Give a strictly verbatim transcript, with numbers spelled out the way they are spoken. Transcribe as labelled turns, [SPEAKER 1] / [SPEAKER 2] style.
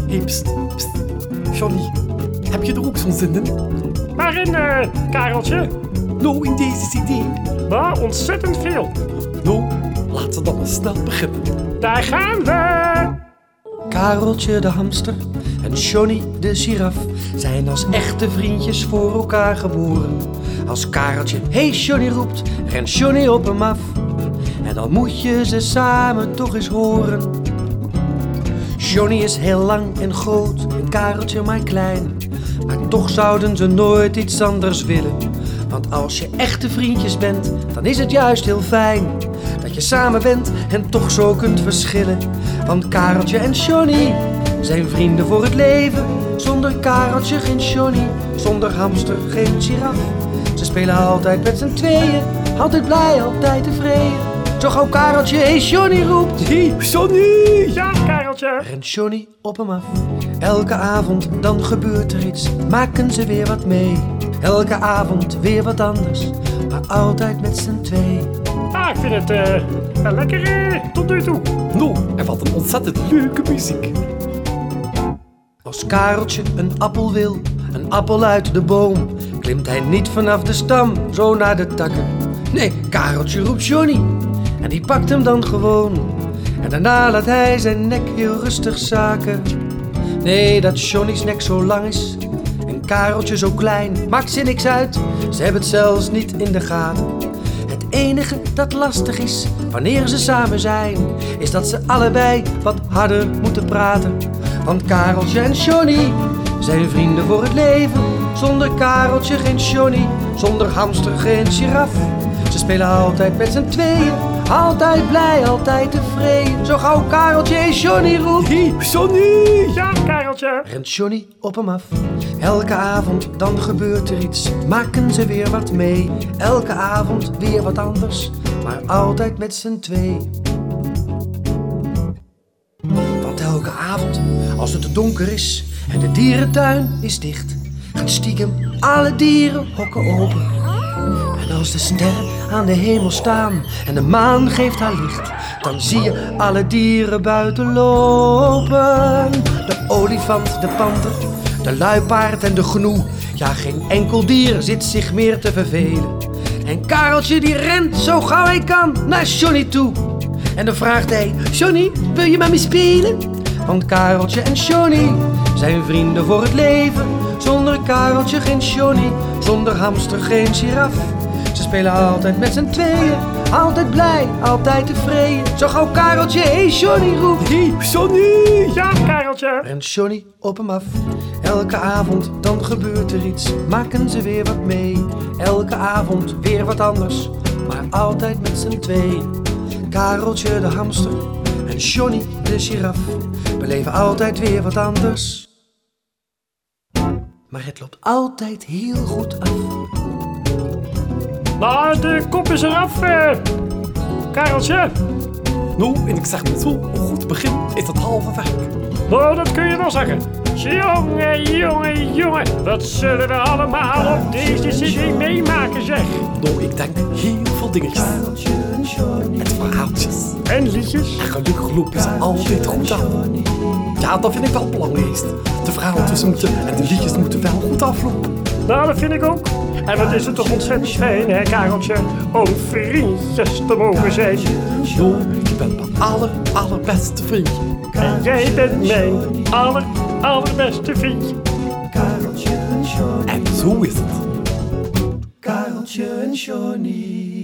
[SPEAKER 1] Hé, pst, pst. Johnny, heb je er ook zo'n zin in?
[SPEAKER 2] Waarin, uh, Kareltje?
[SPEAKER 1] Nou, in deze cd.
[SPEAKER 2] Nou, ontzettend veel.
[SPEAKER 1] Nou, laten we dan maar snel beginnen.
[SPEAKER 2] Daar gaan we!
[SPEAKER 3] Kareltje de hamster en Johnny de giraf zijn als echte vriendjes voor elkaar geboren. Als Kareltje hey Johnny roept, rent Johnny op hem af. En dan moet je ze samen toch eens horen. Johnny is heel lang en groot en Kareltje maar klein. Maar toch zouden ze nooit iets anders willen. Want als je echte vriendjes bent, dan is het juist heel fijn dat je samen bent en toch zo kunt verschillen. Want Kareltje en Johnny zijn vrienden voor het leven. Zonder Kareltje geen Johnny, zonder hamster geen giraf. Ze spelen altijd met z'n tweeën, altijd blij, altijd tevreden. Zo gauw Kareltje hey Johnny roept,
[SPEAKER 1] Hé, Johnny!
[SPEAKER 2] Ja, Kareltje!
[SPEAKER 3] rent Johnny op hem af. Elke avond dan gebeurt er iets, maken ze weer wat mee. Elke avond weer wat anders, maar altijd met z'n twee.
[SPEAKER 2] Ah, ik vind het uh, wel lekker uh, tot nu toe.
[SPEAKER 1] Nou, en wat een ontzettend leuke muziek.
[SPEAKER 3] Als Kareltje een appel wil, een appel uit de boom, klimt hij niet vanaf de stam, zo naar de takken. Nee, Kareltje roept Johnny en die pakt hem dan gewoon. En daarna laat hij zijn nek heel rustig zaken. Nee, dat Johnny's nek zo lang is en Kareltje zo klein, maakt ze niks uit, ze hebben het zelfs niet in de gaten. Het enige dat lastig is, wanneer ze samen zijn, is dat ze allebei wat harder moeten praten. Want Kareltje en Johnny zijn vrienden voor het leven. Zonder Kareltje geen Johnny, zonder hamster geen giraf. Ze spelen altijd met z'n tweeën, altijd blij, altijd tevreden. Zo gauw Kareltje hey Johnny roept,
[SPEAKER 1] Hé, Johnny!
[SPEAKER 2] Ja, Kareltje!
[SPEAKER 3] rent Johnny op hem af. Elke avond dan gebeurt er iets, maken ze weer wat mee. Elke avond weer wat anders, maar altijd met z'n twee. Want elke avond, als het donker is en de dierentuin is dicht, gaan stiekem alle dieren hokken open. En als de sterren aan de hemel staan en de maan geeft haar licht, dan zie je alle dieren buiten lopen. De olifant, de panter, de luipaard en de gnoe. Ja, geen enkel dier zit zich meer te vervelen. En Kareltje die rent zo gauw hij kan naar Johnny toe. En dan vraagt hij, Johnny, wil je met me spelen? Want Kareltje en Johnny zijn vrienden voor het leven. Zonder Kareltje geen Johnny, zonder hamster geen giraf. Ze spelen altijd met z'n tweeën, altijd blij, altijd tevreden. Zo gauw Kareltje hey Johnny roept,
[SPEAKER 1] Hé, Johnny!
[SPEAKER 2] Ja, Kareltje!
[SPEAKER 3] rent Johnny op hem af. Elke avond dan gebeurt er iets, maken ze weer wat mee. Elke avond weer wat anders, maar altijd met z'n twee. Kareltje de hamster en Johnny de giraf beleven altijd weer wat anders. Maar het loopt altijd heel goed af.
[SPEAKER 2] Nou, de kop is eraf, uh, Kareltje.
[SPEAKER 1] Nou, en ik zeg met zo'n goed begin is het halve werk.
[SPEAKER 2] Nou, dat kun je wel zeggen. Jongen, jongen, jongen. Wat zullen we allemaal op deze cd meemaken, zeg.
[SPEAKER 1] Nou, ik denk heel veel dingetjes. Met verhaaltjes.
[SPEAKER 2] En liedjes.
[SPEAKER 1] En gelukkig lopen ze altijd goed af. Ja, dat vind ik wel het belangrijkste. De verhaaltjes moeten en de liedjes moeten wel goed aflopen.
[SPEAKER 2] Nou, dat vind ik ook. En wat is het toch ontzettend fijn, hè, Kareltje, om vriendjes te mogen zijn.
[SPEAKER 1] Nou, je bent mijn aller, allerbeste vriendje.
[SPEAKER 2] En jij bent mijn aller, allerbeste vriendje.
[SPEAKER 3] Kareltje en Johnny.
[SPEAKER 1] En zo is het.
[SPEAKER 3] Kareltje en Johnny.